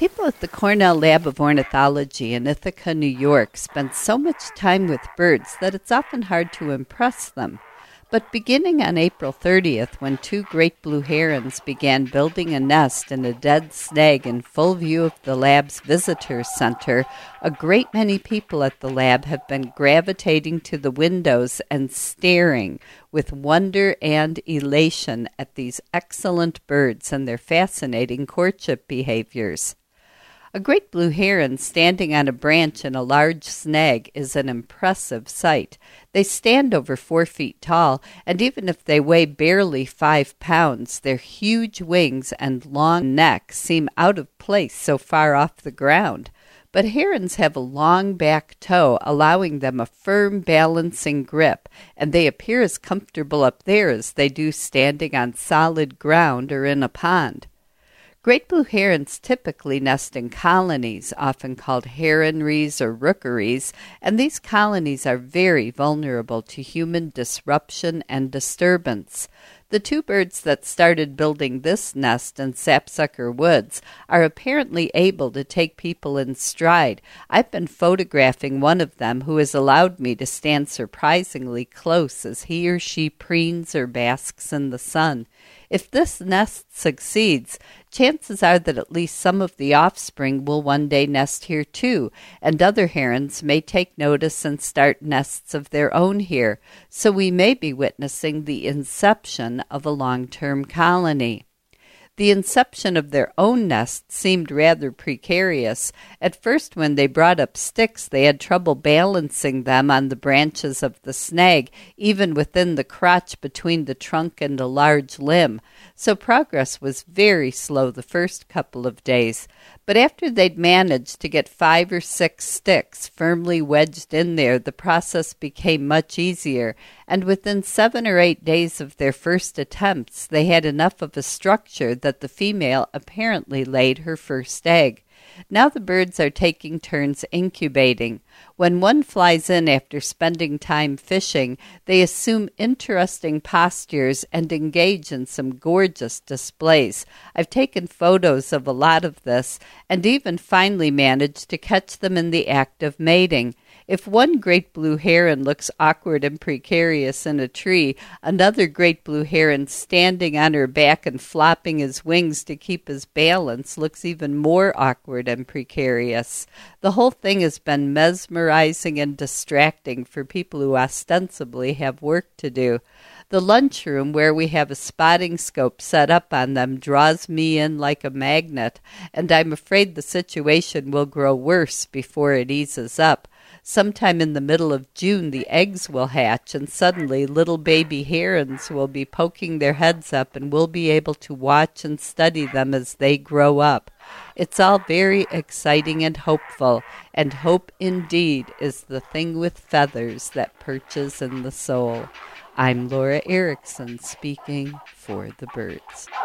People at the Cornell Lab of Ornithology in Ithaca, New York, spend so much time with birds that it's often hard to impress them. But beginning on April 30th, when two great blue herons began building a nest in a dead snag in full view of the lab's visitor center, a great many people at the lab have been gravitating to the windows and staring with wonder and elation at these excellent birds and their fascinating courtship behaviors. A great blue heron standing on a branch in a large snag is an impressive sight. They stand over 4 feet tall, and even if they weigh barely 5 pounds, their huge wings and long neck seem out of place so far off the ground. But herons have a long back toe, allowing them a firm balancing grip, and they appear as comfortable up there as they do standing on solid ground or in a pond. Great blue herons typically nest in colonies, often called heronries or rookeries, and these colonies are very vulnerable to human disruption and disturbance. The two birds that started building this nest in Sapsucker Woods are apparently able to take people in stride. I've been photographing one of them who has allowed me to stand surprisingly close as he or she preens or basks in the sun. If this nest succeeds, chances are that at least some of the offspring will one day nest here too, and other herons may take notice and start nests of their own here, so we may be witnessing the inception of a long-term colony. The inception of their own nest seemed rather precarious. At first, when they brought up sticks, they had trouble balancing them on the branches of the snag, even within the crotch between the trunk and a large limb. So progress was very slow the first couple of days. But after they'd managed to get 5 or 6 sticks firmly wedged in there, the process became much easier, and within 7 or 8 days of their first attempts, they had enough of a structure that the female apparently laid her first egg. Now the birds are taking turns incubating. When one flies in after spending time fishing, they assume interesting postures and engage in some gorgeous displays. I've taken photos of a lot of this and even finally managed to catch them in the act of mating. If one great blue heron looks awkward and precarious in a tree, another great blue heron standing on her back and flopping his wings to keep his balance looks even more awkward and precarious. The whole thing has been mesmerizing and distracting for people who ostensibly have work to do. The lunchroom, where we have a spotting scope set up on them, draws me in like a magnet, and I'm afraid the situation will grow worse before it eases up. Sometime in the middle of June, the eggs will hatch, and suddenly little baby herons will be poking their heads up, and we'll be able to watch and study them as they grow up. It's all very exciting and hopeful, and hope indeed is the thing with feathers that perches in the soul. I'm Laura Erickson speaking for the birds.